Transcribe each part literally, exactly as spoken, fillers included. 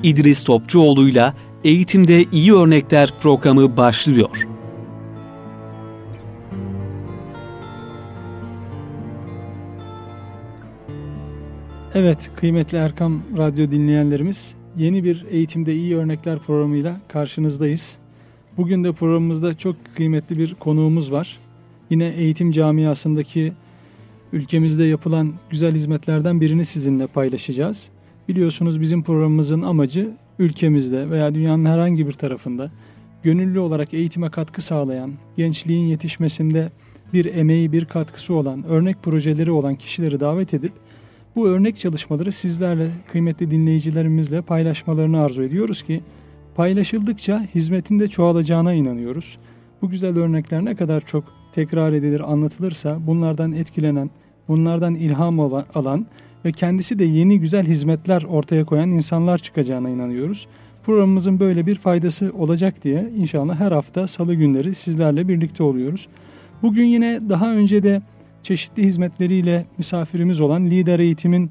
İdris Topçuoğlu'yla Eğitimde İyi Örnekler programı başlıyor. Evet, kıymetli Erkam Radyo dinleyenlerimiz, yeni bir Eğitimde İyi Örnekler programıyla karşınızdayız. Bugün de programımızda çok kıymetli bir konuğumuz var. Yine eğitim camiasındaki ülkemizde yapılan güzel hizmetlerden birini sizinle paylaşacağız. Biliyorsunuz bizim programımızın amacı ülkemizde veya dünyanın herhangi bir tarafında gönüllü olarak eğitime katkı sağlayan, gençliğin yetişmesinde bir emeği, bir katkısı olan, örnek projeleri olan kişileri davet edip bu örnek çalışmaları sizlerle, kıymetli dinleyicilerimizle paylaşmalarını arzu ediyoruz ki paylaşıldıkça hizmetin de çoğalacağına inanıyoruz. Bu güzel örnekler ne kadar çok tekrar edilir, anlatılırsa bunlardan etkilenen, bunlardan ilham alan ve kendisi de yeni güzel hizmetler ortaya koyan insanlar çıkacağına inanıyoruz. Programımızın böyle bir faydası olacak diye inşallah her hafta salı günleri sizlerle birlikte oluyoruz. Bugün yine daha önce de çeşitli hizmetleriyle misafirimiz olan Lider Eğitim'in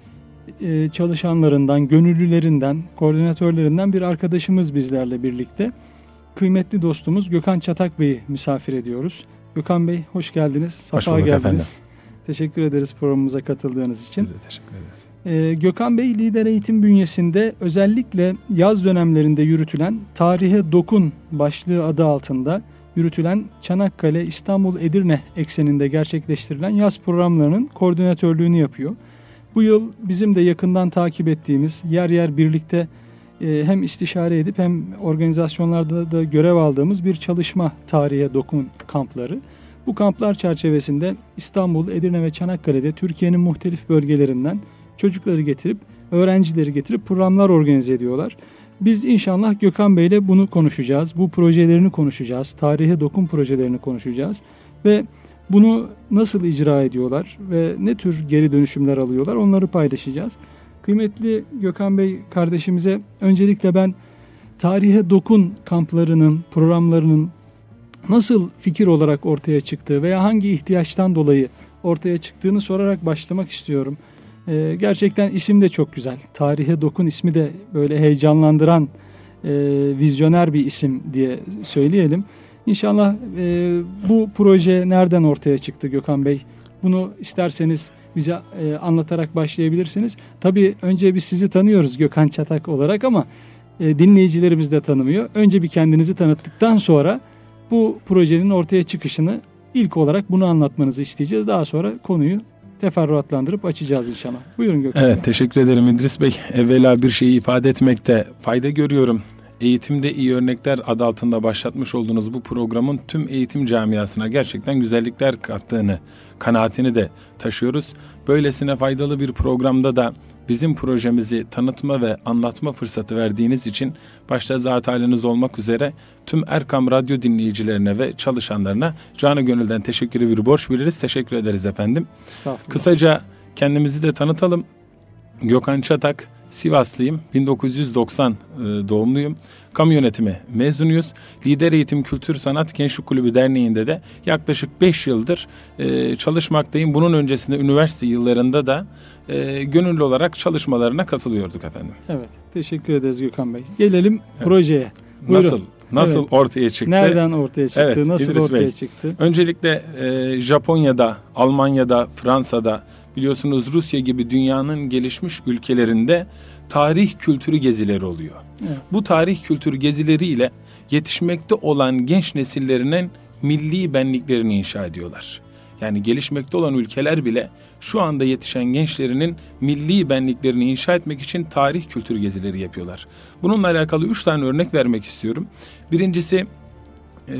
çalışanlarından, gönüllülerinden, koordinatörlerinden bir arkadaşımız bizlerle birlikte. Kıymetli dostumuz Gökhan Çatak Bey'i misafir ediyoruz. Gökhan Bey hoş geldiniz. Safa hoş bulduk geldiniz. Efendim. Teşekkür ederiz programımıza katıldığınız için. Biz de teşekkür ederiz. Ee, Gökhan Bey Lider Eğitim bünyesinde özellikle yaz dönemlerinde yürütülen Tarihe Dokun başlığı adı altında yürütülen Çanakkale, İstanbul, Edirne ekseninde gerçekleştirilen yaz programlarının koordinatörlüğünü yapıyor. Bu yıl bizim de yakından takip ettiğimiz, yer yer birlikte e, hem istişare edip hem organizasyonlarda da görev aldığımız bir çalışma Tarihe Dokun kampları. Bu kamplar çerçevesinde İstanbul, Edirne ve Çanakkale'de Türkiye'nin muhtelif bölgelerinden çocukları getirip, öğrencileri getirip programlar organize ediyorlar. Biz inşallah Gökhan Bey ile bunu konuşacağız. Bu projelerini konuşacağız. Tarihe Dokun projelerini konuşacağız. Ve bunu nasıl icra ediyorlar ve ne tür geri dönüşümler alıyorlar onları paylaşacağız. Kıymetli Gökhan Bey kardeşimize öncelikle ben Tarihe Dokun kamplarının, programlarının nasıl fikir olarak ortaya çıktığı veya hangi ihtiyaçtan dolayı ortaya çıktığını sorarak başlamak istiyorum. Ee, gerçekten isim de çok güzel. Tarihe Dokun ismi de böyle heyecanlandıran, e, vizyoner bir isim diye söyleyelim. İnşallah e, bu proje nereden ortaya çıktı Gökhan Bey? Bunu isterseniz bize e, anlatarak başlayabilirsiniz. Tabii önce biz sizi tanıyoruz Gökhan Çatak olarak ama e, dinleyicilerimiz de tanımıyor. Önce bir kendinizi tanıttıktan sonra bu projenin ortaya çıkışını ilk olarak bunu anlatmanızı isteyeceğiz. Daha sonra konuyu teferruatlandırıp açacağız inşallah. Buyurun Gökhan Evet, Bey. teşekkür ederim İdris Bey. Evvela bir şeyi ifade etmekte fayda görüyorum. Eğitimde İyi Örnekler adı altında başlatmış olduğunuz bu programın tüm eğitim camiasına gerçekten güzellikler kattığını, kanaatini de taşıyoruz. Böylesine faydalı bir programda da bizim projemizi tanıtma ve anlatma fırsatı verdiğiniz için başta zat haliniz olmak üzere tüm Erkam Radyo dinleyicilerine ve çalışanlarına canı gönülden teşekkürü bir borç biliriz. Teşekkür ederiz efendim. Estağfurullah. Kısaca kendimizi de tanıtalım. Gökhan Çatak, Sivaslıyım. bin dokuz yüz doksan doğumluyum. Kamu yönetimi mezunuyuz. Lider Eğitim Kültür Sanat Gençlik Kulübü Derneği'nde de yaklaşık beş yıldır e, çalışmaktayım. Bunun öncesinde üniversite yıllarında da e, gönüllü olarak çalışmalarına katılıyorduk efendim. Evet, teşekkür ederiz Gökhan Bey. Gelelim evet. projeye. Buyurun. Nasıl nasıl evet. ortaya çıktı? Nereden ortaya çıktı? Evet, nasıl İdris ortaya Bey. çıktı? Öncelikle e, Japonya'da, Almanya'da, Fransa'da, biliyorsunuz Rusya gibi dünyanın gelişmiş ülkelerinde tarih kültürü gezileri oluyor. Evet. Bu tarih kültürü gezileriyle yetişmekte olan genç nesillerinin milli benliklerini inşa ediyorlar. Yani gelişmekte olan ülkeler bile şu anda yetişen gençlerinin milli benliklerini inşa etmek için tarih kültür gezileri yapıyorlar. Bununla alakalı üç tane örnek vermek istiyorum. Birincisi e,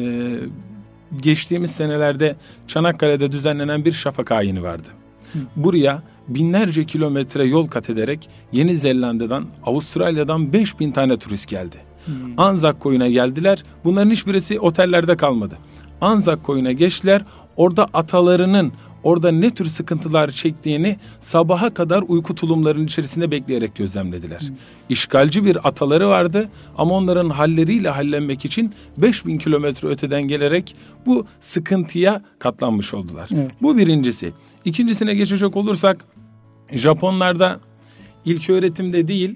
geçtiğimiz senelerde Çanakkale'de düzenlenen bir şafak ayini vardı. Hı. Buraya binlerce kilometre yol kat ederek Yeni Zelanda'dan, Avustralya'dan beş bin tane turist geldi. Hmm. Anzak Koyu'na geldiler. Bunların hiçbirisi otellerde kalmadı. Anzak Koyu'na geçtiler. Orada atalarının orada ne tür sıkıntılar çektiğini sabaha kadar uyku tulumlarının içerisinde bekleyerek gözlemlediler. Hmm. İşgalci bir ataları vardı ama onların halleriyle hallenmek için beş bin kilometre öteden gelerek bu sıkıntıya katlanmış oldular. Evet. Bu birincisi. İkincisine geçecek olursak Japonlarda ilköğretimde değil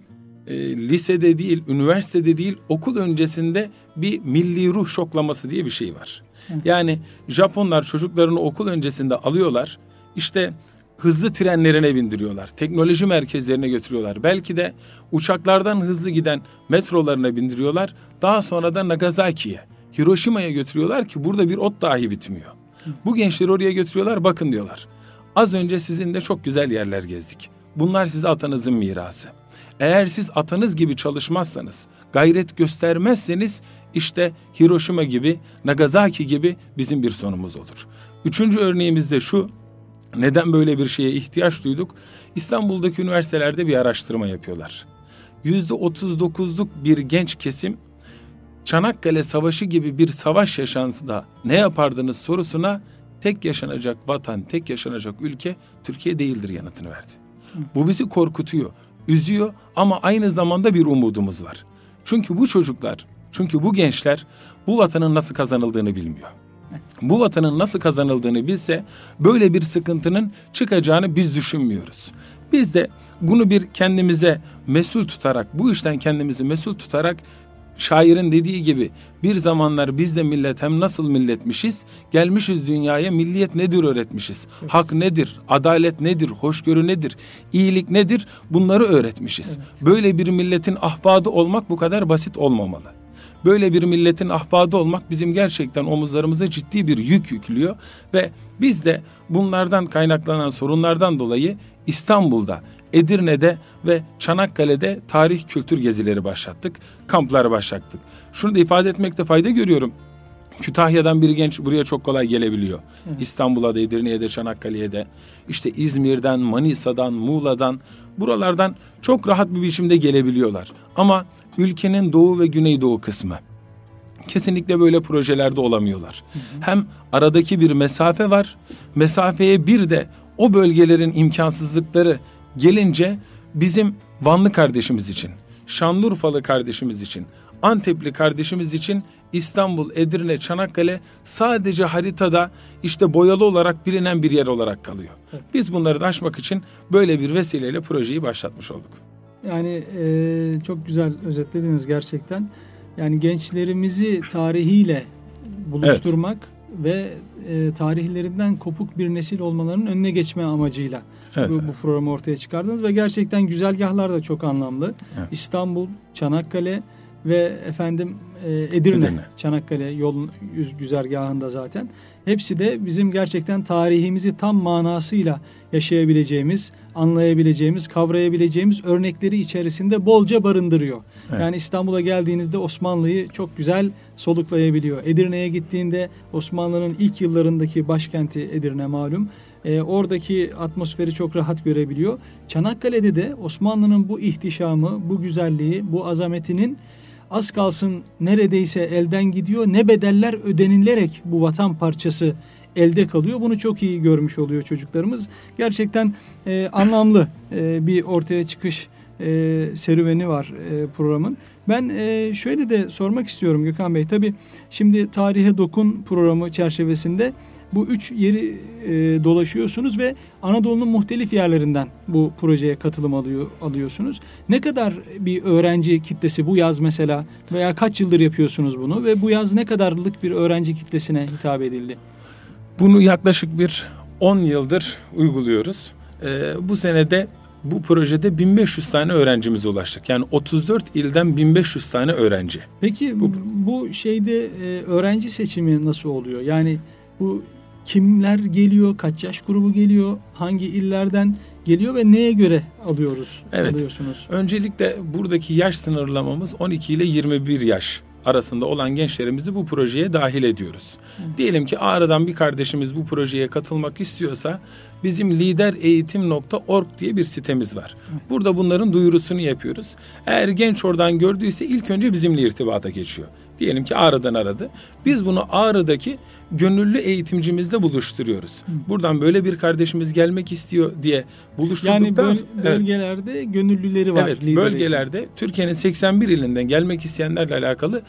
e, lisede değil, üniversitede değil, okul öncesinde bir milli ruh şoklaması diye bir şey var. Hı. Yani Japonlar çocuklarını okul öncesinde alıyorlar, işte hızlı trenlerine bindiriyorlar, teknoloji merkezlerine götürüyorlar. Belki de uçaklardan hızlı giden metrolarına bindiriyorlar. Daha sonra da Nagasaki'ye, Hiroşima'ya götürüyorlar ki burada bir ot dahi bitmiyor. Hı. Bu gençleri oraya götürüyorlar, bakın diyorlar. Az önce sizinle çok güzel yerler gezdik. Bunlar size atanızın mirası. Eğer siz atanız gibi çalışmazsanız, gayret göstermezseniz işte Hiroşima gibi, Nagasaki gibi bizim bir sonumuz olur. Üçüncü örneğimiz de şu. Neden böyle bir şeye ihtiyaç duyduk? İstanbul'daki üniversitelerde bir araştırma yapıyorlar. Yüzde otuz dokuzluk bir genç kesim Çanakkale Savaşı gibi bir savaş yaşansında ne yapardınız sorusuna tek yaşanacak vatan, tek yaşanacak ülke Türkiye değildir yanıtını verdi. Bu bizi korkutuyor, üzüyor ama aynı zamanda bir umudumuz var. Çünkü bu çocuklar, çünkü bu gençler bu vatanın nasıl kazanıldığını bilmiyor. Bu vatanın nasıl kazanıldığını bilse böyle bir sıkıntının çıkacağını biz düşünmüyoruz. Biz de bunu bir kendimize mesul tutarak, bu işten kendimizi mesul tutarak şairin dediği gibi bir zamanlar biz de millet hem nasıl milletmişiz, gelmişiz dünyaya milliyet nedir öğretmişiz. Evet. Hak nedir, adalet nedir, hoşgörü nedir, iyilik nedir bunları öğretmişiz. Evet. Böyle bir milletin ahfadı olmak bu kadar basit olmamalı. Böyle bir milletin ahfadı olmak bizim gerçekten omuzlarımıza ciddi bir yük yüklüyor ve biz de bunlardan kaynaklanan sorunlardan dolayı İstanbul'da, Edirne'de ve Çanakkale'de tarih kültür gezileri başlattık, kamplar başlattık. Şunu da ifade etmekte fayda görüyorum. Kütahya'dan bir genç buraya çok kolay gelebiliyor. Evet. İstanbul'a da, Edirne'ye de, Çanakkale'ye de. İşte İzmir'den, Manisa'dan, Muğla'dan, buralardan çok rahat bir biçimde gelebiliyorlar. Ama ülkenin doğu ve güneydoğu kısmı kesinlikle böyle projelerde olamıyorlar. Hı hı. Hem aradaki bir mesafe var, mesafeye bir de o bölgelerin imkansızlıkları gelince bizim Vanlı kardeşimiz için, Şanlıurfalı kardeşimiz için, Antepli kardeşimiz için İstanbul, Edirne, Çanakkale sadece haritada işte boyalı olarak bilinen bir yer olarak kalıyor. Evet. Biz bunları da aşmak için böyle bir vesileyle projeyi başlatmış olduk. Yani e, çok güzel özetlediniz gerçekten. Yani gençlerimizi tarihiyle buluşturmak evet. ve e, tarihlerinden kopuk bir nesil olmalarının önüne geçme amacıyla evet, bu, evet. bu programı ortaya çıkardınız ve gerçekten güzergahlar da çok anlamlı. Evet. İstanbul, Çanakkale ve efendim e, Edirne, Edirne, Çanakkale yolun güzergahında zaten. Hepsi de bizim gerçekten tarihimizi tam manasıyla yaşayabileceğimiz, anlayabileceğimiz, kavrayabileceğimiz örnekleri içerisinde bolca barındırıyor. Evet. Yani İstanbul'a geldiğinizde Osmanlı'yı çok güzel soluklayabiliyor. Edirne'ye gittiğinde Osmanlı'nın ilk yıllarındaki başkenti Edirne malum. E, oradaki atmosferi çok rahat görebiliyor. Çanakkale'de de Osmanlı'nın bu ihtişamı, bu güzelliği, bu azametinin az kalsın neredeyse elden gidiyor. Ne bedeller ödenilerek bu vatan parçası elde kalıyor. Bunu çok iyi görmüş oluyor çocuklarımız. Gerçekten e, anlamlı e, bir ortaya çıkış e, serüveni var e, programın. Ben e, şöyle de sormak istiyorum Gökhan Bey. Tabii şimdi Tarihe Dokun programı çerçevesinde bu üç yeri e, dolaşıyorsunuz ve Anadolu'nun muhtelif yerlerinden bu projeye katılım alıyor, alıyorsunuz. Ne kadar bir öğrenci kitlesi bu yaz mesela veya kaç yıldır yapıyorsunuz bunu ve bu yaz ne kadarlık bir öğrenci kitlesine hitap edildi? Bunu yaklaşık bir on yıldır uyguluyoruz. Ee, bu senede bu projede bin beş yüz tane öğrencimize ulaştık. Yani otuz dört ilden bin beş yüz tane öğrenci. Peki bu, bu şeyde e, öğrenci seçimi nasıl oluyor? Yani bu kimler geliyor, kaç yaş grubu geliyor, hangi illerden geliyor ve neye göre alıyoruz, evet. alıyorsunuz? Öncelikle buradaki yaş sınırlamamız on iki ile yirmi bir yaş arasında olan gençlerimizi bu projeye dahil ediyoruz. Hı. Diyelim ki Ağrı'dan bir kardeşimiz bu projeye katılmak istiyorsa bizim lidereğitim nokta org diye bir sitemiz var. Hı. Burada bunların duyurusunu yapıyoruz. Eğer genç oradan gördüyse ilk önce bizimle irtibata geçiyor. Diyelim ki Ağrı'dan aradı. Biz bunu Ağrı'daki gönüllü eğitimcimizle buluşturuyoruz. Hı. Buradan böyle bir kardeşimiz gelmek istiyor diye buluşturduktan yani böl- bölgelerde evet. gönüllüleri var. Evet, bölgelerde eğitim. Türkiye'nin seksen bir ilinden gelmek isteyenlerle alakalı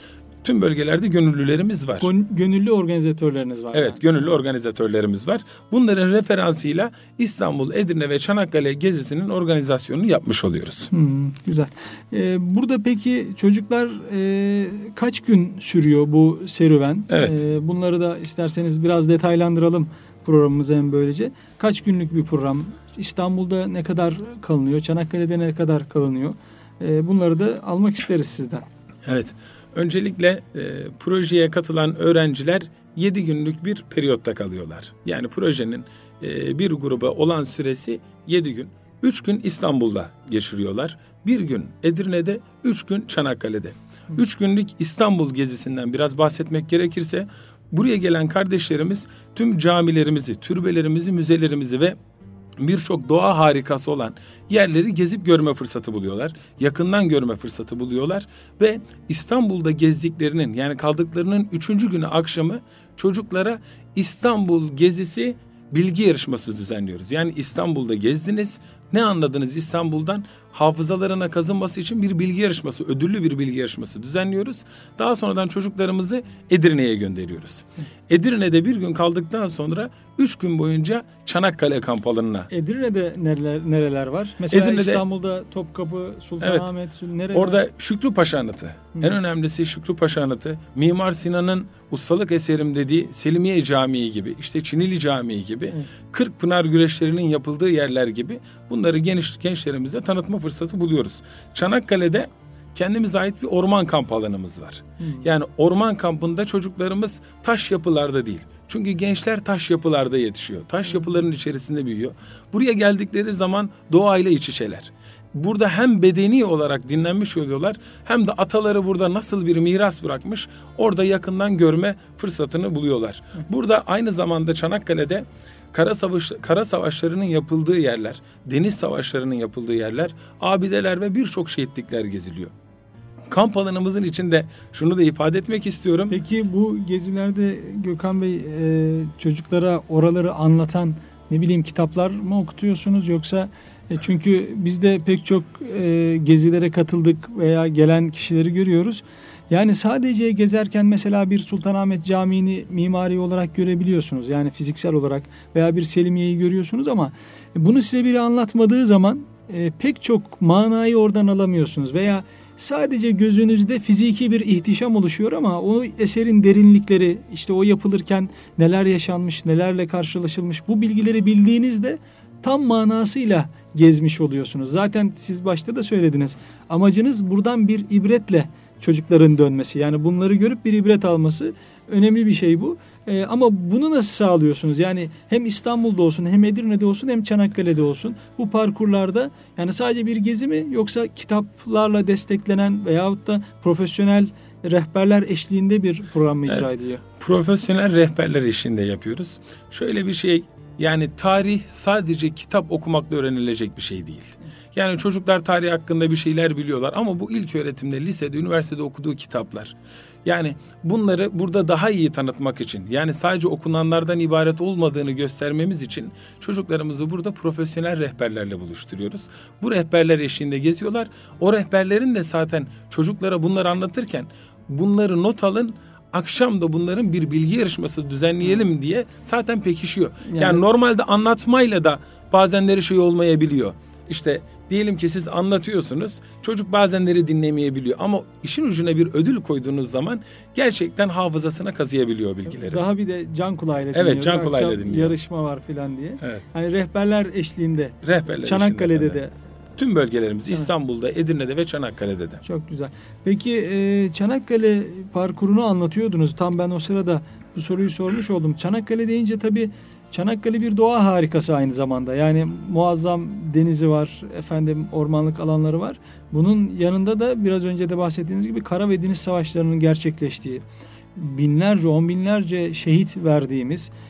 tüm bölgelerde gönüllülerimiz var. Gönüllü organizatörleriniz var. Evet, yani. gönüllü organizatörlerimiz var. Bunların referansıyla İstanbul, Edirne ve Çanakkale gezisinin organizasyonunu yapmış oluyoruz. Hmm, güzel. Ee, burada peki çocuklar e, kaç gün sürüyor bu serüven? Evet. Ee, bunları da isterseniz biraz detaylandıralım programımızı hem böylece. Kaç günlük bir program? İstanbul'da ne kadar kalınıyor? Çanakkale'de ne kadar kalınıyor? Ee, bunları da almak isteriz sizden. Evet. Öncelikle e, projeye katılan öğrenciler yedi günlük bir periyotta kalıyorlar. Yani projenin e, bir gruba olan süresi yedi gün. üç gün İstanbul'da geçiriyorlar. bir gün Edirne'de, üç gün Çanakkale'de. üç günlük İstanbul gezisinden biraz bahsetmek gerekirse, buraya gelen kardeşlerimiz tüm camilerimizi, türbelerimizi, müzelerimizi ve birçok doğa harikası olan yerleri gezip görme fırsatı buluyorlar. Yakından görme fırsatı buluyorlar ve İstanbul'da gezdiklerinin, yani kaldıklarının üçüncü günü akşamı çocuklara İstanbul gezisi bilgi yarışması düzenliyoruz. Yani İstanbul'da gezdiniz, ne anladınız İstanbul'dan? Hafızalarına kazınması için bir bilgi yarışması, ödüllü bir bilgi yarışması düzenliyoruz. Daha sonradan çocuklarımızı Edirne'ye gönderiyoruz. Edirne'de bir gün kaldıktan sonra üç gün boyunca Çanakkale kamp alanına. Edirne'de nereler, nereler var? Mesela Edirne'de, İstanbul'da Topkapı, Sultanahmet, evet, nereler? Orada Şükrü Paşa Anıtı. Hı. En önemlisi Şükrü Paşa Anıtı. Mimar Sinan'ın ustalık eserim dediği Selimiye Camii gibi, işte Çinili Camii gibi, Hı. Kırkpınar güreşlerinin yapıldığı yerler gibi bunları geniş gençlerimize tanıtma fırsatı buluyoruz. Çanakkale'de kendimize ait bir orman kamp alanımız var. Hmm. Yani orman kampında çocuklarımız taş yapılarda değil. Çünkü gençler taş yapılarda yetişiyor. Taş hmm. yapıların içerisinde büyüyor. Buraya geldikleri zaman doğayla iç içeler. Burada hem bedeni olarak dinlenmiş oluyorlar, hem de ataları burada nasıl bir miras bırakmış, orada yakından görme fırsatını buluyorlar. Hmm. Burada aynı zamanda Çanakkale'de Kara, savaş, kara savaşlarının yapıldığı yerler, deniz savaşlarının yapıldığı yerler, abideler ve birçok şehitlikler geziliyor. Kamp alanımızın içinde şunu da ifade etmek istiyorum. Peki bu gezilerde Gökhan Bey e, çocuklara oraları anlatan ne bileyim kitaplar mı okutuyorsunuz, yoksa e, çünkü biz de pek çok e, gezilere katıldık veya gelen kişileri görüyoruz. Yani sadece gezerken mesela bir Sultanahmet Camii'ni mimari olarak görebiliyorsunuz. Yani fiziksel olarak, veya bir Selimiye'yi görüyorsunuz ama bunu size biri anlatmadığı zaman e, pek çok manayı oradan alamıyorsunuz. Veya sadece gözünüzde fiziki bir ihtişam oluşuyor ama o eserin derinlikleri, işte o yapılırken neler yaşanmış, nelerle karşılaşılmış, bu bilgileri bildiğinizde tam manasıyla gezmiş oluyorsunuz. Zaten siz başta da söylediniz. Amacınız buradan bir ibretle çocukların dönmesi. Yani bunları görüp bir ibret alması, önemli bir şey bu. Ee, ama bunu nasıl sağlıyorsunuz? Yani hem İstanbul'da olsun, hem Edirne'de olsun, hem Çanakkale'de olsun bu parkurlarda, yani sadece bir gezi mi, yoksa kitaplarla desteklenen veyahut da profesyonel rehberler eşliğinde bir program mı icra evet, ediliyor? Profesyonel rehberler eşliğinde yapıyoruz. Şöyle bir şey, yani tarih sadece kitap okumakla öğrenilecek bir şey değil. Yani çocuklar tarih hakkında bir şeyler biliyorlar ama bu ilk öğretimde, lisede, üniversitede okuduğu kitaplar. Yani bunları burada daha iyi tanıtmak için, yani sadece okunanlardan ibaret olmadığını göstermemiz için çocuklarımızı burada profesyonel rehberlerle buluşturuyoruz. Bu rehberler eşliğinde geziyorlar. O rehberlerin de zaten çocuklara bunları anlatırken bunları not alın, akşam da bunların bir bilgi yarışması düzenleyelim diye zaten pekişiyor. Yani, yani normalde anlatmayla da bazenleri şey olmayabiliyor. İşte diyelim ki siz anlatıyorsunuz, çocuk bazenleri dinlemeyebiliyor ama işin ucuna bir ödül koyduğunuz zaman gerçekten hafızasına kazıyabiliyor bilgileri. Daha bir de can kulağıyla dinliyor. Evet, can kulağıyla akşam dinliyor. Yarışma var filan diye. Evet. Hani rehberler eşliğinde. Rehberler Çanakkale'de eşliğinde de. Tüm bölgelerimiz, evet. İstanbul'da, Edirne'de ve Çanakkale'de de. Çok güzel. Peki e, Çanakkale parkurunu anlatıyordunuz. Tam ben o sırada bu soruyu sormuş oldum. Çanakkale deyince tabii Çanakkale bir doğa harikası aynı zamanda. Yani muazzam denizi var, efendim ormanlık alanları var. Bunun yanında da biraz önce de bahsettiğiniz gibi kara ve deniz savaşlarının gerçekleştiği, binlerce, on binlerce şehit verdiğimiz,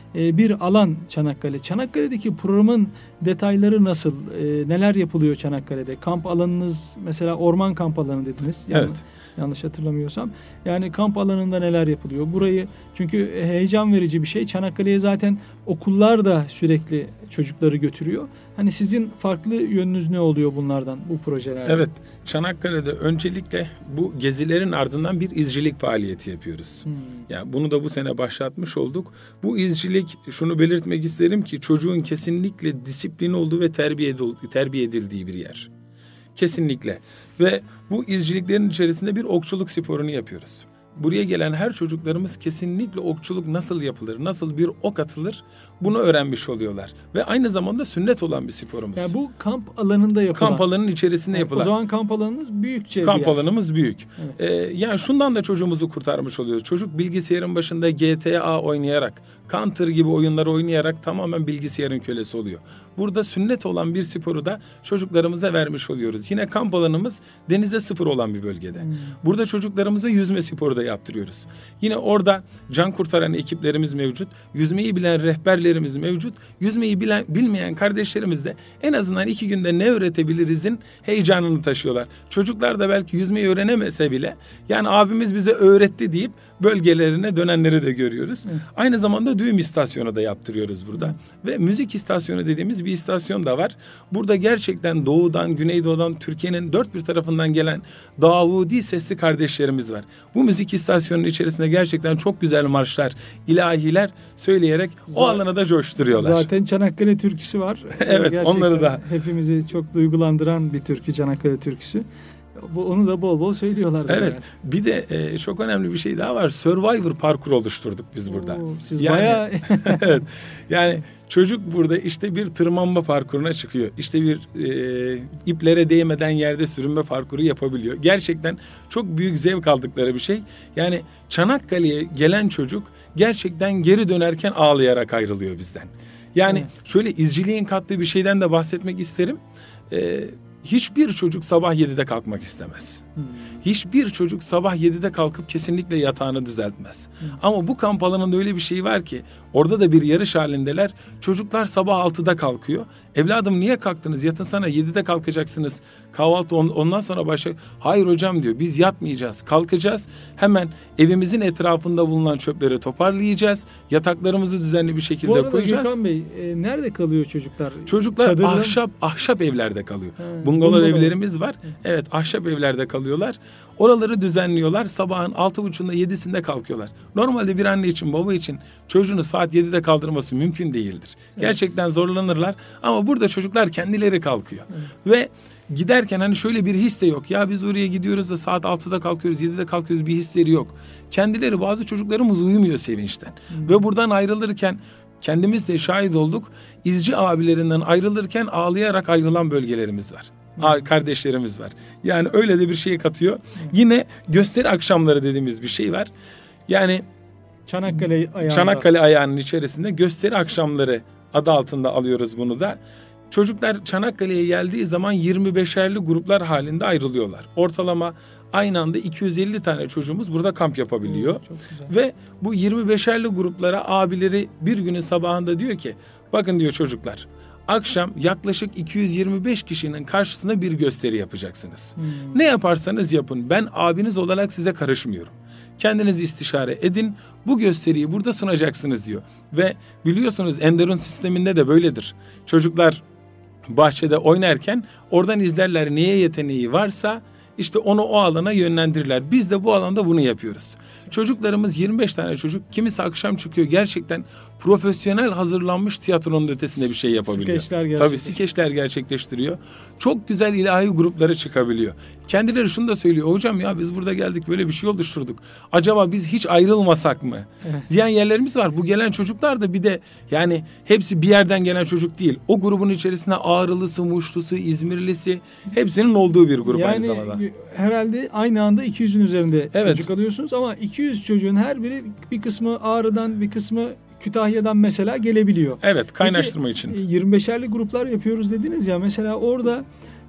e, bir alan Çanakkale. Çanakkale'deki programın detayları nasıl? E, neler yapılıyor Çanakkale'de? Kamp alanınız mesela orman kamp alanı dediniz. Yani, Evet. Yanlış hatırlamıyorsam. Yani kamp alanında neler yapılıyor? Burayı çünkü heyecan verici bir şey. Çanakkale'ye zaten okullar da sürekli çocukları götürüyor. Hani sizin farklı yönünüz ne oluyor bunlardan, bu projelerde? Evet, Çanakkale'de öncelikle bu gezilerin ardından bir izcilik faaliyeti yapıyoruz. Hmm. Yani bunu da bu sene başlatmış olduk. Bu izcilik, şunu belirtmek isterim ki çocuğun kesinlikle disiplin olduğu ve terbiye edil- terbiye edildiği bir yer. Kesinlikle. Ve bu izciliklerin içerisinde bir okçuluk sporunu yapıyoruz. Buraya gelen her çocuklarımız kesinlikle okçuluk nasıl yapılır, nasıl bir ok atılır bunu öğrenmiş oluyorlar. Ve aynı zamanda sünnet olan bir sporumuz. Yani bu kamp alanında yapılan. Kamp alanının içerisinde yani yapılan. O zaman kamp alanınız büyükçe Kamp bir yer. alanımız büyük. Evet. Ee, yani şundan da çocuğumuzu kurtarmış oluyoruz. Çocuk bilgisayarın başında G T A oynayarak, Counter gibi oyunları oynayarak tamamen bilgisayarın kölesi oluyor. Burada sünnet olan bir sporu da çocuklarımıza vermiş oluyoruz. Yine kamp alanımız denize sıfır olan bir bölgede. Hmm. Burada çocuklarımıza yüzme sporu da yaptırıyoruz. Yine orada can kurtaran ekiplerimiz mevcut. Yüzmeyi bilen rehberlerimiz mevcut. Yüzmeyi bilen, bilmeyen kardeşlerimiz de en azından iki günde ne öğretebilirizin heyecanını taşıyorlar. Çocuklar da belki yüzmeyi öğrenemese bile yani abimiz bize öğretti deyip bölgelerine dönenleri de görüyoruz. Evet. Aynı zamanda düğüm istasyonu da yaptırıyoruz burada. Evet. Ve müzik istasyonu dediğimiz bir istasyon da var. Burada gerçekten doğudan, güneydoğudan, Türkiye'nin dört bir tarafından gelen Davudi sesli kardeşlerimiz var. Bu müzik istasyonunun içerisinde gerçekten çok güzel marşlar, ilahiler söyleyerek zaten, o alana da coşturuyorlar. Zaten Çanakkale türküsü var. Evet, gerçekten onları da. Hepimizi çok duygulandıran bir türkü, Çanakkale türküsü. Bu, onu da bol bol söylüyorlar. Evet. Yani. Bir de e, çok önemli bir şey daha var. Survivor parkur oluşturduk biz burada. Oo, siz yani, bayağı... evet. Yani çocuk burada işte bir tırmanma parkuruna çıkıyor. İşte bir e, iplere değmeden yerde sürünme parkuru yapabiliyor. Gerçekten çok büyük zevk aldıkları bir şey. Yani Çanakkale'ye gelen çocuk gerçekten geri dönerken ağlayarak ayrılıyor bizden. Yani evet. Şöyle izciliğin kattığı bir şeyden de bahsetmek isterim. Evet. Hiçbir çocuk sabah yedide kalkmak istemez. Hmm. Hiçbir çocuk sabah yedide kalkıp kesinlikle yatağını düzeltmez. Hmm. Ama bu kamp alanında öyle bir şey var ki orada da bir yarış halindeler. Çocuklar sabah altıda kalkıyor. Evladım niye kalktınız? Yatın sana yedide kalkacaksınız. Kahvaltı on, ondan sonra başla. Hayır hocam diyor biz yatmayacağız. Kalkacağız. Hemen evimizin etrafında bulunan çöpleri toparlayacağız. Yataklarımızı düzenli bir şekilde koyacağız. Bu arada Gökhan Bey e, nerede kalıyor çocuklar? Çocuklar Çadırlı... ahşap ahşap evlerde kalıyor. He, bungalov, bungalov evlerimiz var. He. Evet ahşap evlerde kalıyorlar. Oraları düzenliyorlar. Sabahın altı buçuğunda yedisinde kalkıyorlar. Normalde bir anne için baba için çocuğunu saat yedide kaldırması mümkün değildir. Evet. Gerçekten zorlanırlar. Ama burada çocuklar kendileri kalkıyor. Evet. Ve giderken hani şöyle bir his de yok. Ya biz oraya gidiyoruz da saat altıda kalkıyoruz, yedide kalkıyoruz bir hisleri yok. Kendileri bazı çocuklarımız uyumuyor sevinçten. Hmm. Ve buradan ayrılırken kendimiz de şahit olduk. İzci abilerinden ayrılırken ağlayarak ayrılan bölgelerimiz var. Hmm. Kardeşlerimiz var. Yani öyle de bir şey katıyor. Hmm. Yine gösteri akşamları dediğimiz bir şey var. Yani Çanakkale ayağında. Çanakkale ayağının içerisinde gösteri akşamları adı altında alıyoruz bunu da. Çocuklar Çanakkale'ye geldiği zaman yirmi beşerli gruplar halinde ayrılıyorlar. Ortalama aynı anda iki yüz elli tane çocuğumuz burada kamp yapabiliyor. Hmm, çok güzel. Ve bu yirmi beşerli gruplara abileri bir günün sabahında diyor ki bakın diyor çocuklar akşam yaklaşık iki yüz yirmi beş kişinin karşısında bir gösteri yapacaksınız. Hmm. Ne yaparsanız yapın ben abiniz olarak size karışmıyorum. Kendinizi istişare edin. Bu gösteriyi burada sunacaksınız diyor. Ve biliyorsunuz Enderun sisteminde de böyledir. Çocuklar bahçede oynarken oradan izlerler neye yeteneği varsa işte onu o alana yönlendirirler. Biz de bu alanda bunu yapıyoruz. Çocuklarımız yirmi beş tane çocuk kimisi akşam çıkıyor gerçekten profesyonel hazırlanmış tiyatronun ötesinde bir şey yapabiliyor. Skeçler Tabii skeçler gerçekleştiriyor. Çok güzel ilahi grupları çıkabiliyor. Kendileri şunu da söylüyor. Hocam ya biz burada geldik böyle bir şey oluşturduk. Acaba biz hiç ayrılmasak mı? Evet. Diyen yerlerimiz var. Bu gelen çocuklar da bir de yani hepsi bir yerden gelen çocuk değil. O grubun içerisinde Ağrılısı, Muşlusu, İzmirlisi hepsinin olduğu bir grup yani, aynı zamanda. Yani herhalde aynı anda iki yüzün üzerinde evet. çocuk alıyorsunuz ama iki yüz çocuğun her biri bir kısmı Ağrı'dan bir kısmı Kütahya'dan mesela gelebiliyor. Evet kaynaştırma Peki, için. yirmi beşerli gruplar yapıyoruz dediniz ya mesela orada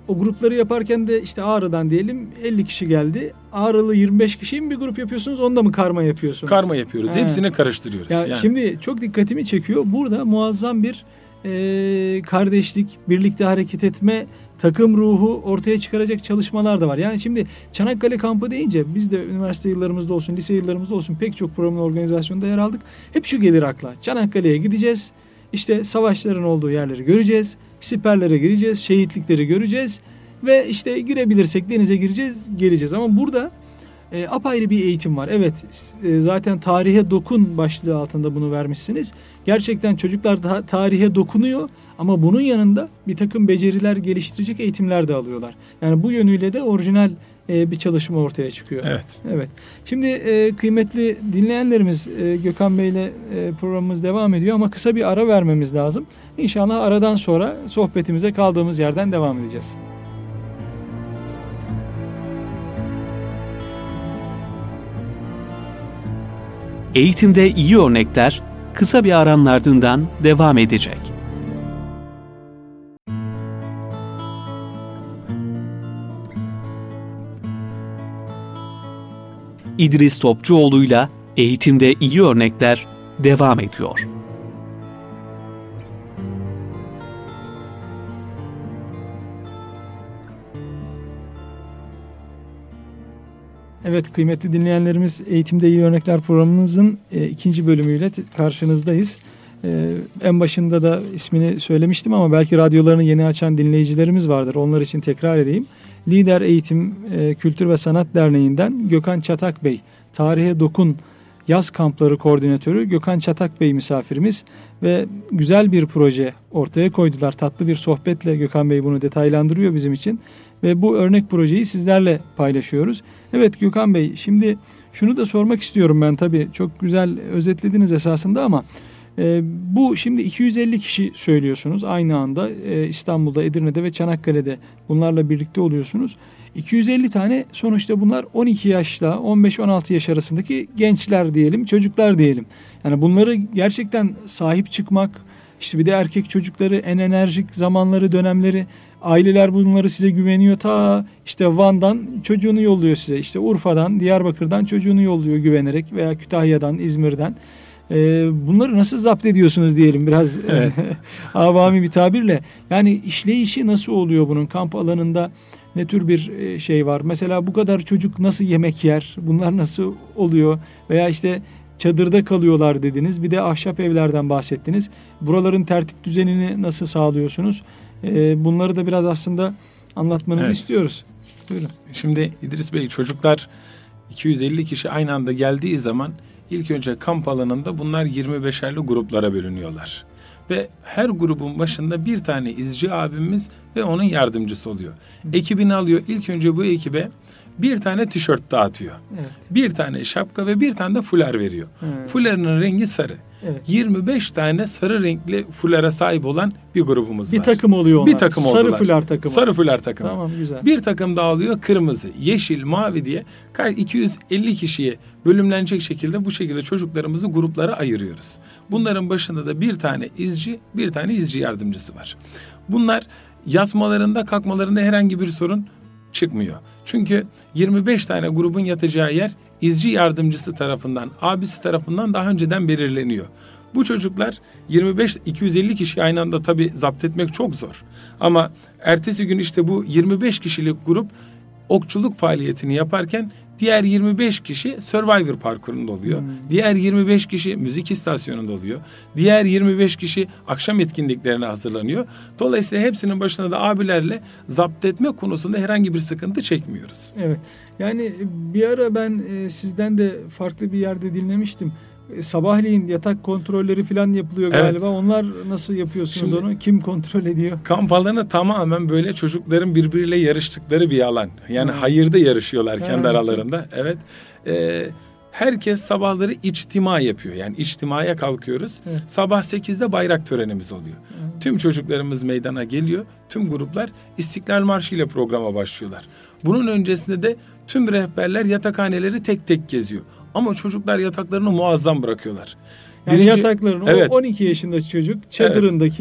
o grupları yaparken de işte Ağrı'dan diyelim elli kişi geldi. Ağrılı yirmi beş kişiyi mi bir grup yapıyorsunuz? Onu da mı karma yapıyorsunuz? Karma yapıyoruz. He. Hepsini karıştırıyoruz. Ya yani. Şimdi çok dikkatimi çekiyor. Burada muazzam bir e, kardeşlik, birlikte hareket etme, takım ruhu ortaya çıkaracak çalışmalar da var. Yani şimdi Çanakkale kampı deyince biz de üniversite yıllarımızda olsun, lise yıllarımızda olsun pek çok programın organizasyonunda yer aldık. Hep şu gelir akla. Çanakkale'ye gideceğiz. İşte savaşların olduğu yerleri göreceğiz. Siperlere gireceğiz. Şehitlikleri göreceğiz. Ve işte girebilirsek denize gireceğiz, geleceğiz. Ama burada e, apayrı bir eğitim var. Evet, e, zaten tarihe dokun başlığı altında bunu vermişsiniz. Gerçekten çocuklar da tarihe dokunuyor ama bunun yanında bir takım beceriler geliştirecek eğitimler de alıyorlar. Yani bu yönüyle de orijinal e, bir çalışma ortaya çıkıyor. Evet. Evet. Şimdi e, kıymetli dinleyenlerimiz, e, Gökhan Bey'le e, programımız devam ediyor ama kısa bir ara vermemiz lazım. İnşallah aradan sonra sohbetimize kaldığımız yerden devam edeceğiz. Eğitimde iyi örnekler kısa bir aranın ardından devam edecek. İdris Topçuoğlu'yla Eğitimde iyi örnekler devam ediyor. Evet kıymetli dinleyenlerimiz, Eğitimde İyi Örnekler programımızın e, ikinci bölümüyle t- karşınızdayız. E, en başında da ismini söylemiştim ama belki radyolarını yeni açan dinleyicilerimiz vardır. Onlar için tekrar edeyim. Lider Eğitim e, Kültür ve Sanat Derneği'nden Gökhan Çatak Bey, Tarihe Dokun Yaz Kampları Koordinatörü Gökhan Çatak Bey misafirimiz ve güzel bir proje ortaya koydular. Tatlı bir sohbetle Gökhan Bey bunu detaylandırıyor bizim için. Ve bu örnek projeyi sizlerle paylaşıyoruz. Evet Gökhan Bey, şimdi şunu da sormak istiyorum ben, tabii çok güzel özetlediniz esasında ama e, bu şimdi iki yüz elli kişi söylüyorsunuz aynı anda e, İstanbul'da, Edirne'de ve Çanakkale'de bunlarla birlikte oluyorsunuz. iki yüz elli tane, sonuçta bunlar on iki yaşla on beş on altı yaş arasındaki gençler diyelim, çocuklar diyelim. Yani bunları gerçekten sahip çıkmak, işte bir de erkek çocukları, en enerjik zamanları, dönemleri, aileler bunları size güveniyor. Ta işte Van'dan çocuğunu yolluyor size. İşte Urfa'dan, Diyarbakır'dan çocuğunu yolluyor güvenerek veya Kütahya'dan, İzmir'den. Ee, bunları nasıl zapt ediyorsunuz diyelim biraz evet. avami bir tabirle. Yani işleyişi nasıl oluyor bunun? Kamp alanında ne tür bir şey var? Mesela bu kadar çocuk nasıl yemek yer? Bunlar nasıl oluyor? Veya işte çadırda kalıyorlar dediniz. Bir de ahşap evlerden bahsettiniz. Buraların tertip düzenini nasıl sağlıyorsunuz? Ee, bunları da biraz aslında anlatmanızı evet. istiyoruz. Buyurun. Şimdi İdris Bey, çocuklar iki yüz elli kişi aynı anda geldiği zaman ilk önce kamp alanında bunlar yirmi beşerli gruplara bölünüyorlar. Ve her grubun başında bir tane izci abimiz ve onun yardımcısı oluyor. Hı. Ekibini alıyor. İlk önce bu ekibe bir tane tişört dağıtıyor. Evet. Bir tane şapka ve bir tane de fular veriyor. Evet. Fularının rengi sarı. Evet. yirmi beş tane sarı renkli fulara sahip olan bir grubumuz bir var. Bir takım oluyor onlar. Bir takım sarı oldular. fular takımı. Sarı fular takımı. Tamam, güzel. Bir takım daha oluyor kırmızı, yeşil, mavi diye iki yüz elli kişiye bölümlenecek şekilde bu şekilde çocuklarımızı gruplara ayırıyoruz. Bunların başında da bir tane izci, bir tane izci yardımcısı var. Bunlar yatmalarında, kalkmalarında herhangi bir sorun çıkmıyor. Çünkü yirmi beş tane grubun yatacağı yer izci yardımcısı tarafından, abisi tarafından daha önceden belirleniyor. Bu çocuklar yirmi beş iki yüz elli kişi aynı anda tabii zapt etmek çok zor. Ama ertesi gün işte bu yirmi beş kişilik grup okçuluk faaliyetini yaparken diğer yirmi beş kişi Survivor parkurunda oluyor. Hmm. Diğer yirmi beş kişi müzik istasyonunda oluyor. Diğer yirmi beş kişi akşam etkinliklerine hazırlanıyor. Dolayısıyla hepsinin başına da abilerle zapt etme konusunda herhangi bir sıkıntı çekmiyoruz. Evet. Yani bir ara ben e, sizden de farklı bir yerde dinlemiştim. E, sabahleyin yatak kontrolleri falan yapılıyor galiba. Evet. Onlar nasıl yapıyorsunuz? Şimdi, onu kim kontrol ediyor? Kamp alanı tamamen böyle çocukların birbiriyle yarıştıkları bir alan. Yani hmm. hayırda yarışıyorlar kendi ha, aralarında. Evet. Ee, herkes sabahları içtima yapıyor. Yani içtimaya kalkıyoruz. Evet. Sabah sekizde bayrak törenimiz oluyor. Hmm. Tüm çocuklarımız meydana geliyor. Tüm gruplar İstiklal Marşı ile programa başlıyorlar. Bunun öncesinde de tüm rehberler yatakhaneleri tek tek geziyor. Ama çocuklar yataklarını muazzam bırakıyorlar. Yani Birinci, yataklarını evet. o on iki yaşındaki çocuk çadırındaki evet.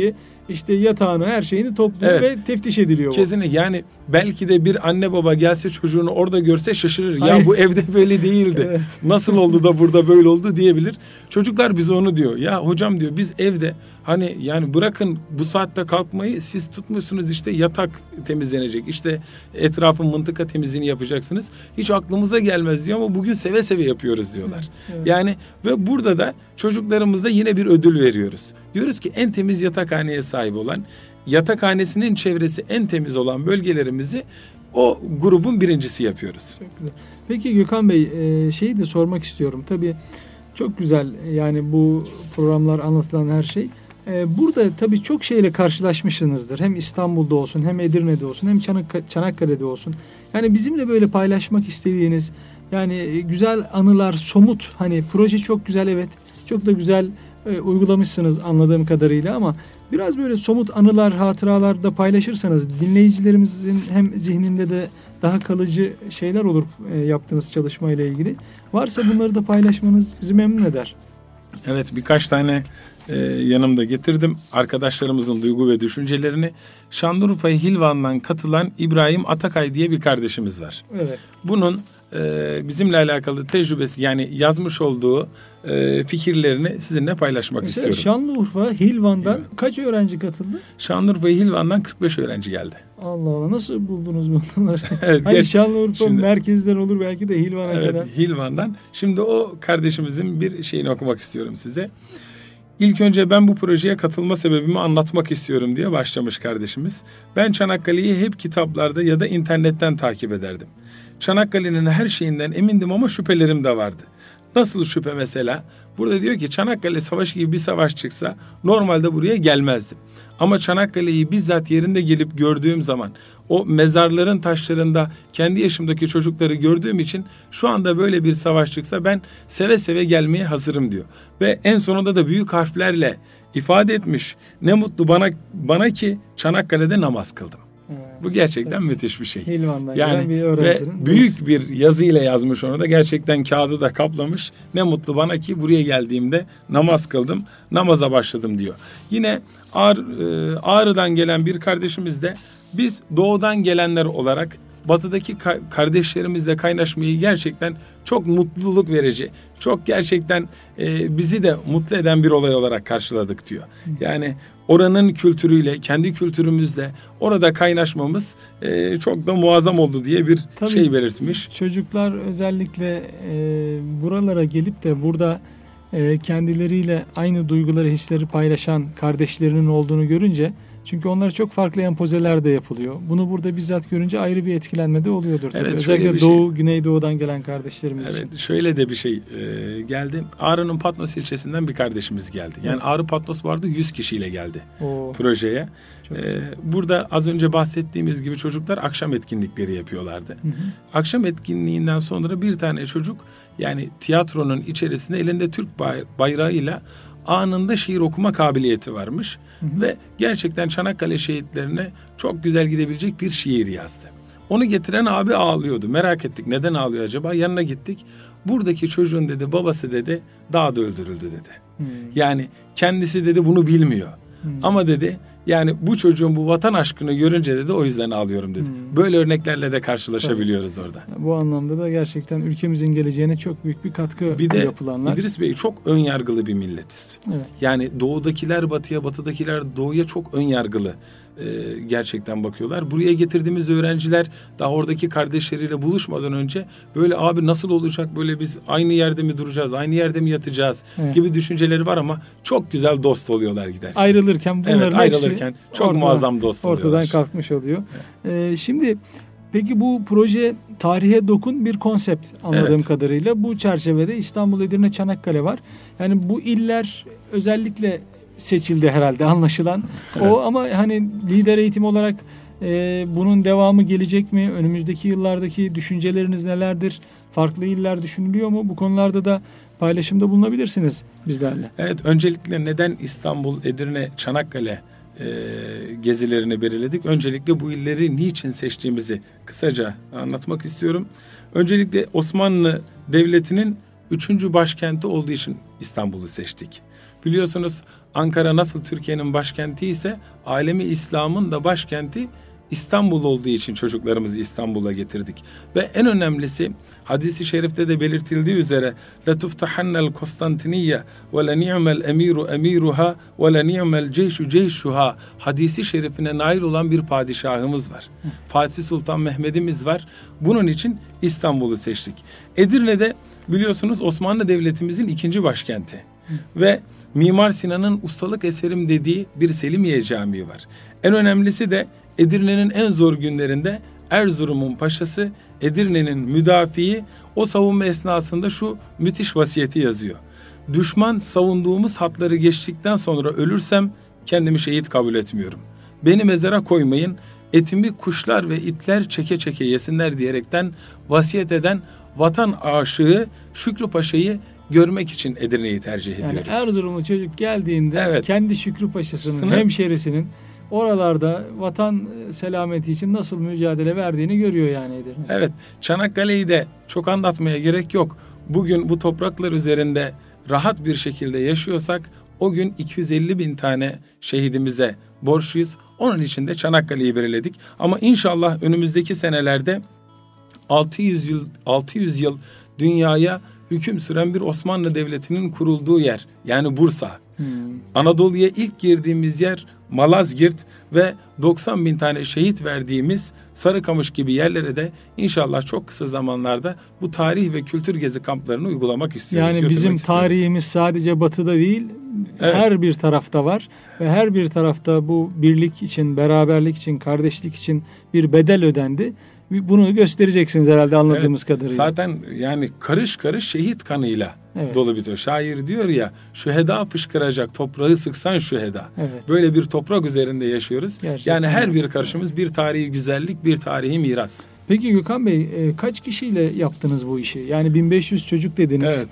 işte yatağını, her şeyini topluyor evet. ve teftiş ediliyor. Kesinlikle. Yani belki de bir anne baba gelse çocuğunu orada görse şaşırır. Hayır. Ya bu evde böyle değildi. Evet. Nasıl oldu da burada böyle oldu diyebilir. Çocuklar bize onu diyor. Ya hocam diyor, biz evde hani yani bırakın bu saatte kalkmayı, siz tutmuşsunuz işte yatak temizlenecek, işte etrafın mıntıka temizliğini yapacaksınız. Hiç aklımıza gelmez diyor ama bugün seve seve yapıyoruz diyorlar. Evet. Yani ve burada da çocuklarımıza yine bir ödül veriyoruz. Diyoruz ki en temiz yatakhaneye sahip olan, yatakhanesinin çevresi en temiz olan bölgelerimizi o grubun birincisi yapıyoruz. Çok güzel. Peki Gökhan Bey, şeyi de sormak istiyorum. Tabii çok güzel yani bu programlar, anlatılan her şey. Burada tabii çok şeyle karşılaşmışsınızdır. Hem İstanbul'da olsun, hem Edirne'de olsun, hem Çanak- Çanakkale'de olsun. Yani bizimle böyle paylaşmak istediğiniz yani güzel anılar, somut, hani proje çok güzel, evet. Çok da güzel e, uygulamışsınız anladığım kadarıyla ama biraz böyle somut anılar, hatıralar da paylaşırsanız dinleyicilerimizin hem zihninde de daha kalıcı şeyler olur e, yaptığınız çalışmayla ilgili. Varsa bunları da paylaşmanız bizi memnun eder. Evet, birkaç tane e, yanımda getirdim. Arkadaşlarımızın duygu ve düşüncelerini. Şanlıurfa Hilvan'dan katılan İbrahim Atakay diye bir kardeşimiz var. Evet. Bunun e, bizimle alakalı tecrübesi, yani yazmış olduğu e, fikirlerini sizinle paylaşmak Mesela istiyorum. Şanlıurfa Hilvan'dan evet. kaç öğrenci katıldı? Şanlıurfa Hilvan'dan kırk beş öğrenci geldi. Allah Allah, nasıl buldunuz bunları? evet, hani geç, Şanlıurfa şimdi, merkezden olur belki de Hilvan'a evet, kadar. Hilvan'dan. Şimdi o kardeşimizin bir şeyini okumak istiyorum size. İlk önce ben bu projeye katılma sebebimi anlatmak istiyorum diye başlamış kardeşimiz. Ben Çanakkale'yi hep kitaplarda ya da internetten takip ederdim. Çanakkale'nin her şeyinden emindim ama şüphelerim de vardı. Nasıl şüphe mesela? Burada diyor ki Çanakkale Savaşı gibi bir savaş çıksa normalde buraya gelmezdim. Ama Çanakkale'yi bizzat yerinde gelip gördüğüm zaman, o mezarların taşlarında kendi yaşımdaki çocukları gördüğüm için şu anda böyle bir savaş çıksa ben seve seve gelmeye hazırım diyor. Ve en sonunda da büyük harflerle ifade etmiş. Ne mutlu bana bana ki Çanakkale'de namaz kıldım. Bu gerçekten evet. müthiş bir şey. Hilvan'dan yani bir ve büyük bir yazıyla yazmış onu da, gerçekten kağıdı da kaplamış. Ne mutlu bana ki buraya geldiğimde namaz kıldım, namaza başladım diyor. Yine Ağrı, Ağrı'dan gelen bir kardeşimiz de biz doğudan gelenler olarak batıdaki ka- kardeşlerimizle kaynaşmayı gerçekten çok mutluluk verici, çok gerçekten e, bizi de mutlu eden bir olay olarak karşıladık diyor. Yani oranın kültürüyle, kendi kültürümüzle orada kaynaşmamız e, çok da muazzam oldu diye bir Tabii, şey belirtmiş. Çocuklar özellikle e, buralara gelip de burada e, kendileriyle aynı duyguları, hisleri paylaşan kardeşlerinin olduğunu görünce, çünkü onlara çok farklı empozeler de yapılıyor. Bunu burada bizzat görünce ayrı bir etkilenme de oluyordur. Tabii. Evet, özellikle Doğu, şey, Güneydoğu'dan gelen kardeşlerimiz evet, için. Şöyle de bir şey e, geldi. Ağrı'nın Patnos ilçesinden bir kardeşimiz geldi. Yani evet. Ağrı Patnos vardı, yüz kişiyle geldi Oo. projeye. E, burada az önce bahsettiğimiz gibi çocuklar akşam etkinlikleri yapıyorlardı. Hı hı. Akşam etkinliğinden sonra bir tane çocuk, yani tiyatronun içerisinde elinde Türk bayrağıyla anında şiir okuma kabiliyeti varmış. Hı hı. Ve gerçekten Çanakkale şehitlerine çok güzel gidebilecek bir şiir yazdı. Onu getiren abi ağlıyordu. Merak ettik, neden ağlıyor acaba? Yanına gittik. Buradaki çocuğun dedi, babası dedi dağda öldürüldü dedi. Hı. Yani kendisi dedi bunu bilmiyor. Hı. Ama dedi yani bu çocuğun bu vatan aşkını görünce dedi o yüzden ağlıyorum dedi. Hmm. Böyle örneklerle de karşılaşabiliyoruz Tabii. orada. Bu anlamda da gerçekten ülkemizin geleceğine çok büyük bir katkı bir de yapılanlar. İdris Bey, çok ön yargılı bir milletiz. Evet. Yani doğudakiler batıya, batıdakiler doğuya çok ön yargılı e, gerçekten bakıyorlar. Buraya getirdiğimiz öğrenciler daha oradaki kardeşleriyle buluşmadan önce böyle abi nasıl olacak, böyle biz aynı yerde mi duracağız, aynı yerde mi yatacağız evet. gibi düşünceleri var ama çok güzel dost oluyorlar giderken. Ayrılırken bunların evet, ayrılırken çok ortadan, muazzam dost oluyorlar. Ortadan kalkmış oluyor. Evet. Ee, şimdi peki bu proje tarihe dokun bir konsept anladığım evet. kadarıyla. Bu çerçevede İstanbul, Edirne, Çanakkale var. Yani bu iller özellikle seçildi herhalde anlaşılan. Evet. O ama hani lider eğitim olarak e, bunun devamı gelecek mi? Önümüzdeki yıllardaki düşünceleriniz nelerdir? Farklı iller düşünülüyor mu? Bu konularda da paylaşımda bulunabilirsiniz bizlerle. Evet, öncelikle neden İstanbul, Edirne, Çanakkale e, gezilerini belirledik? Öncelikle bu illeri niçin seçtiğimizi kısaca anlatmak istiyorum. Öncelikle Osmanlı Devleti'nin üçüncü başkenti olduğu için İstanbul'u seçtik. Biliyorsunuz Ankara nasıl Türkiye'nin başkenti ise alemi İslam'ın da başkenti İstanbul olduğu için çocuklarımızı İstanbul'a getirdik. Ve en önemlisi hadisi şerifte de belirtildiği üzere لَتُفْتَحَنَّ الْكُسْتَنْتِنِيَّ وَلَنِعْمَ الْاَمِيرُ اَمِيرُهَا وَلَنِعْمَ الْجَيْشُ جَيْشُهَا hadisi şerifine nail olan bir padişahımız var. Hı. Fatih Sultan Mehmet'imiz var. Bunun için İstanbul'u seçtik. Edirne'de biliyorsunuz Osmanlı Devletimizin ikinci başkenti. Hı. Ve Mimar Sinan'ın ustalık eserim dediği bir Selimiye Camii var. En önemlisi de Edirne'nin en zor günlerinde Erzurum'un paşası, Edirne'nin müdafiği o savunma esnasında şu müthiş vasiyeti yazıyor. Düşman savunduğumuz hatları geçtikten sonra ölürsem kendimi şehit kabul etmiyorum. Beni mezara koymayın, etimi kuşlar ve itler çeke çeke yesinler diyerekten vasiyet eden vatan aşığı Şükrü Paşa'yı görmek için Edirne'yi tercih ediyoruz. Yani Erzurumlu çocuk geldiğinde evet. kendi Şükrü Paşa'sının Sınır. hemşerisinin oralarda vatan selameti için nasıl mücadele verdiğini görüyor yani Edirne. Evet, Çanakkale'yi de çok anlatmaya gerek yok. Bugün bu topraklar üzerinde rahat bir şekilde yaşıyorsak o gün iki yüz elli bin tane şehidimize borçluyuz. Onun için de Çanakkale'yi belirledik. Ama inşallah önümüzdeki senelerde altı yüz yıl altı yüz yıl dünyaya hüküm süren bir Osmanlı Devleti'nin kurulduğu yer, yani Bursa. Hmm. Anadolu'ya ilk girdiğimiz yer Malazgirt ve doksan bin tane şehit verdiğimiz Sarıkamış gibi yerlere de inşallah çok kısa zamanlarda bu tarih ve kültür gezi kamplarını uygulamak istiyoruz. Yani bizim istiyoruz. Tarihimiz sadece batıda değil, evet. her bir tarafta var ve her bir tarafta bu birlik için, beraberlik için, kardeşlik için bir bedel ödendi. Bunu göstereceksiniz herhalde anladığımız evet, kadarıyla. Zaten yani karış karış şehit kanıyla evet. dolu bitiyor. Şair diyor ya, şüheda fışkıracak toprağı sıksan şüheda. Evet. Böyle bir toprak üzerinde yaşıyoruz. Gerçekten yani her bir karışımız bir tarihi güzellik, bir tarihi miras. Peki Gökhan Bey, kaç kişiyle yaptınız bu işi? Yani bin beş yüz çocuk dediniz. Evet.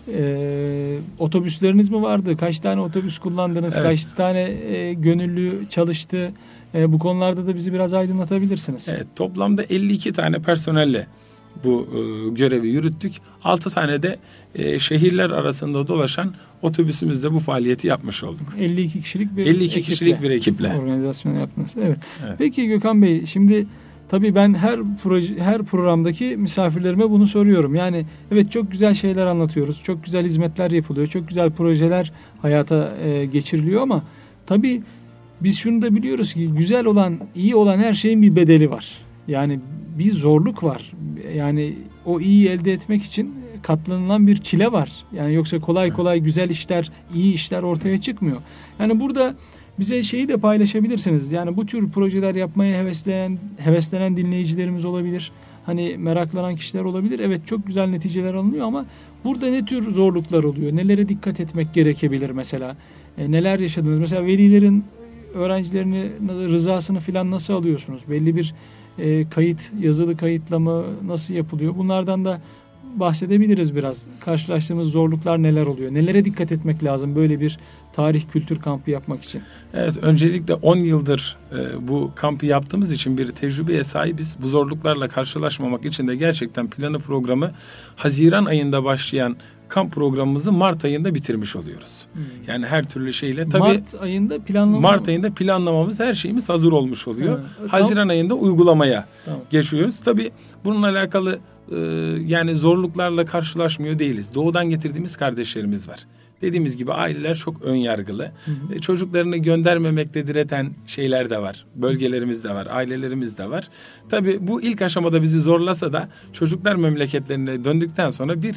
Ee, otobüsleriniz mi vardı? Kaç tane otobüs kullandınız? Evet. Kaç tane e, gönüllü çalıştı? E, bu konularda da bizi biraz aydınlatabilirsiniz. Evet, toplamda elli iki tane personelle bu e, görevi yürüttük. altı tane de e, şehirler arasında dolaşan otobüsümüzde bu faaliyeti yapmış olduk. elli iki kişilik bir elli iki ekiple, kişilik bir ekiple organizasyon yaptınız. Evet. evet. Peki Gökhan Bey, şimdi tabii ben her proje, her programdaki misafirlerime bunu soruyorum. Yani evet, çok güzel şeyler anlatıyoruz. Çok güzel hizmetler yapılıyor. Çok güzel projeler hayata e, geçiriliyor ama tabii biz şunu da biliyoruz ki güzel olan, iyi olan her şeyin bir bedeli var. Yani bir zorluk var. Yani o iyiyi elde etmek için katlanılan bir çile var. Yani yoksa kolay kolay güzel işler, iyi işler ortaya çıkmıyor. Yani burada bize şeyi de paylaşabilirsiniz. Yani bu tür projeler yapmaya hevesleyen, heveslenen dinleyicilerimiz olabilir. Hani meraklanan kişiler olabilir. Evet, çok güzel neticeler alınıyor ama burada ne tür zorluklar oluyor? Nelere dikkat etmek gerekebilir mesela? E, neler yaşadınız? Mesela velilerin öğrencilerini rızasını filan nasıl alıyorsunuz? Belli bir e, kayıt, yazılı kayıtlama nasıl yapılıyor? Bunlardan da bahsedebiliriz biraz. Karşılaştığımız zorluklar neler oluyor? Nelere dikkat etmek lazım böyle bir tarih kültür kampı yapmak için? Evet, öncelikle on yıldır e, bu kampı yaptığımız için bir tecrübeye sahibiz. Bu zorluklarla karşılaşmamak için de gerçekten planı programı Haziran ayında başlayan kamp programımızı Mart ayında bitirmiş oluyoruz. Hmm. Yani her türlü şeyle tabii Mart ayında planlamamız Mart ayında planlamamız, her şeyimiz hazır olmuş oluyor. Evet. Haziran tamam. ayında uygulamaya tamam. geçiyoruz. Tabii bununla alakalı e, yani zorluklarla karşılaşmıyor değiliz. Doğudan getirdiğimiz kardeşlerimiz var. Dediğimiz gibi aileler çok ön yargılı. Hı hı. E, çocuklarını göndermemekte direten şeyler de var. Bölgelerimiz de var, ailelerimiz de var. Tabii bu ilk aşamada bizi zorlasa da çocuklar memleketlerine döndükten sonra bir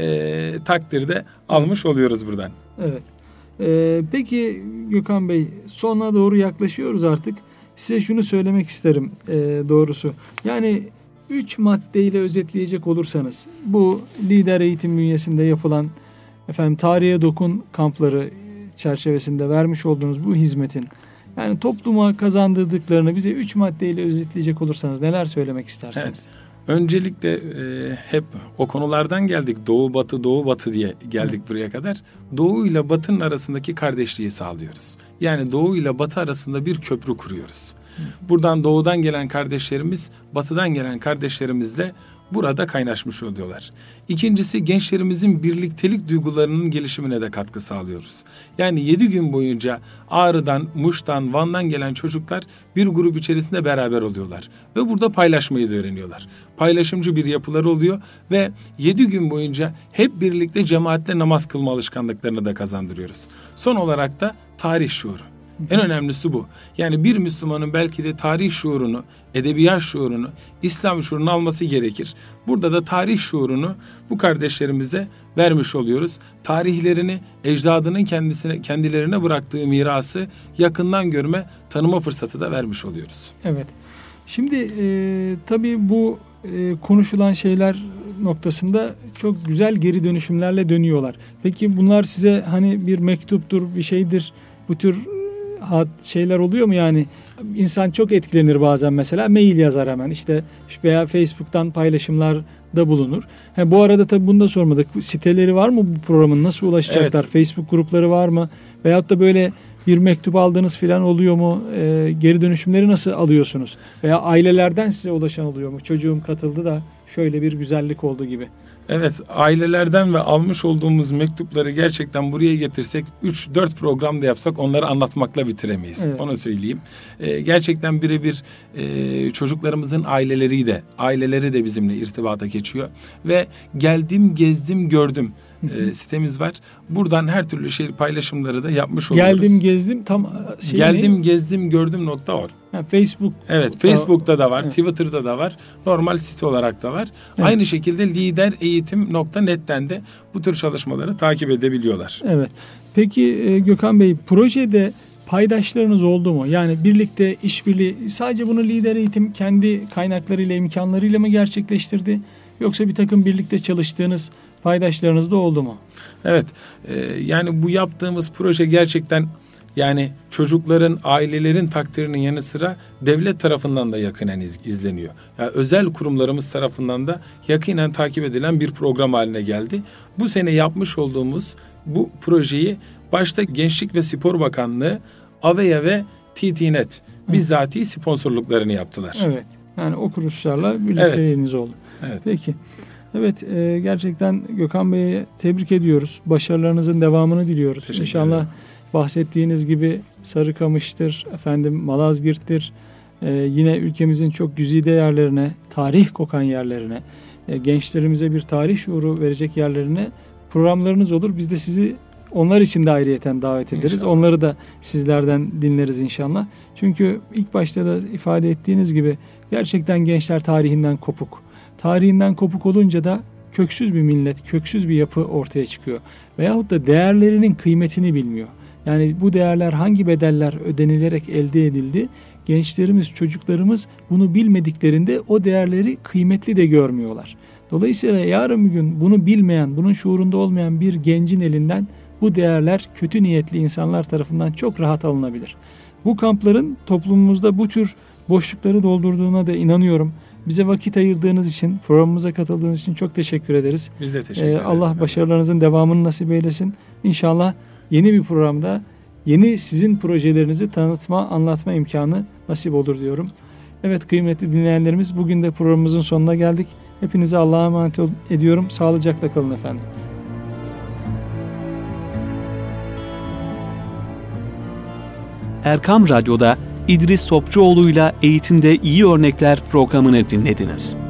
e, takdirde almış oluyoruz buradan. Evet. Ee, peki Gökhan Bey, sona doğru yaklaşıyoruz artık. Size şunu söylemek isterim e, doğrusu. Yani üç maddeyle özetleyecek olursanız bu lider eğitim bünyesinde yapılan efendim tarihe dokun kampları çerçevesinde vermiş olduğunuz bu hizmetin yani topluma kazandırdıklarını bize üç maddeyle özetleyecek olursanız neler söylemek istersiniz? Evet. Öncelikle e, hep o konulardan geldik. Doğu batı doğu batı diye geldik evet. buraya kadar. Doğu ile batının arasındaki kardeşliği sağlıyoruz. Yani doğu ile batı arasında bir köprü kuruyoruz. Hı. Buradan doğudan gelen kardeşlerimiz, batıdan gelen kardeşlerimizle burada kaynaşmış oluyorlar. İkincisi, gençlerimizin birliktelik duygularının gelişimine de katkı sağlıyoruz. Yani yedi gün boyunca Ağrı'dan, Muş'tan, Van'dan gelen çocuklar bir grup içerisinde beraber oluyorlar. Ve burada paylaşmayı da öğreniyorlar. Paylaşımcı bir yapıları oluyor ve yedi gün boyunca hep birlikte cemaatle namaz kılma alışkanlıklarını da kazandırıyoruz. Son olarak da tarih şuuru. En önemlisi bu. Yani bir Müslümanın belki de tarih şuurunu, edebiyat şuurunu, İslam şuurunu alması gerekir. Burada da tarih şuurunu bu kardeşlerimize vermiş oluyoruz. Tarihlerini, ecdadının kendisine, kendilerine bıraktığı mirası yakından görme, tanıma fırsatı da vermiş oluyoruz. Evet. Şimdi e, tabii bu e, konuşulan şeyler noktasında çok güzel geri dönüşümlerle dönüyorlar. Peki bunlar size hani bir mektuptur, bir şeydir, bu tür şeyler oluyor mu yani? İnsan çok etkilenir bazen, mesela mail yazar hemen işte veya Facebook'tan paylaşımlarda bulunur. Ha, bu arada tabii bunu da sormadık. Siteleri var mı bu programın? Nasıl ulaşacaklar? Evet. Facebook grupları var mı? Veyahut da böyle bir mektup aldığınız falan oluyor mu? Ee, geri dönüşümleri nasıl alıyorsunuz? Veya ailelerden size ulaşan oluyor mu? Çocuğum katıldı da şöyle bir güzellik oldu gibi. Evet, ailelerden ve almış olduğumuz mektupları gerçekten buraya getirsek üç dört program da yapsak onları anlatmakla bitiremeyiz. Evet. Onu söyleyeyim. Ee, gerçekten birebir e, çocuklarımızın aileleri de aileleri de bizimle irtibata geçiyor ve geldim, gezdim, gördüm e, sitemiz var. Buradan her türlü şey paylaşımları da yapmış oluyoruz. Geldim, gezdim tam şey Geldim, ne? gezdim, gördüm nokta org. Ha, Facebook. Evet, Facebook'ta da var, evet. Twitter'da da var, normal site olarak da var. Evet. Aynı şekilde lider eğitim nokta net'ten de bu tür çalışmaları takip edebiliyorlar. Evet. Peki Gökhan Bey, projede paydaşlarınız oldu mu? Yani birlikte işbirliği, sadece bunu lider eğitim kendi kaynaklarıyla, imkanlarıyla mı gerçekleştirdi? Yoksa bir takım birlikte çalıştığınız paydaşlarınız da oldu mu? Evet. E, yani bu yaptığımız proje gerçekten yani çocukların, ailelerin takdirinin yanı sıra devlet tarafından da yakinen iz, izleniyor. Yani özel kurumlarımız tarafından da yakinen takip edilen bir program haline geldi. Bu sene yapmış olduğumuz bu projeyi başta Gençlik ve Spor Bakanlığı, AVEA ve T T Net bizzati sponsorluklarını yaptılar. Evet. Yani o kuruluşlarla birlikteliğiniz evet. oldu. Evet. Peki. Evet, e, gerçekten Gökhan Bey'e tebrik ediyoruz. Başarılarınızın devamını diliyoruz. Teşekkür İnşallah ederim. bahsettiğiniz gibi Sarıkamış'tır, efendim Malazgirt'tir. Ee, yine ülkemizin çok güzide yerlerine, tarih kokan yerlerine, e, gençlerimize bir tarih şuuru verecek yerlerine programlarınız olur. Biz de sizi onlar için de ayrıyeten davet ederiz. İnşallah. Onları da sizlerden dinleriz inşallah. Çünkü ilk başta da ifade ettiğiniz gibi gerçekten gençler tarihinden kopuk. Tarihinden kopuk olunca da köksüz bir millet, köksüz bir yapı ortaya çıkıyor. Veyahut da değerlerinin kıymetini bilmiyor. Yani bu değerler hangi bedeller ödenilerek elde edildi? Gençlerimiz, çocuklarımız bunu bilmediklerinde o değerleri kıymetli de görmüyorlar. Dolayısıyla yarın bir gün bunu bilmeyen, bunun şuurunda olmayan bir gencin elinden bu değerler kötü niyetli insanlar tarafından çok rahat alınabilir. Bu kampların toplumumuzda bu tür boşlukları doldurduğuna da inanıyorum. Bize vakit ayırdığınız için, programımıza katıldığınız için çok teşekkür ederiz. Biz de teşekkür ederiz. Ee, Allah başarılarınızın devamını nasip eylesin. İnşallah yeni bir programda yeni sizin projelerinizi tanıtma, anlatma imkanı nasip olur diyorum. Evet kıymetli dinleyenlerimiz, bugün de programımızın sonuna geldik. Hepinize Allah'a emanet ediyorum. Sağlıcakla kalın efendim. Erkam Radyo'da İdris Topçuoğlu'yla Eğitimde İyi Örnekler programını dinlediniz.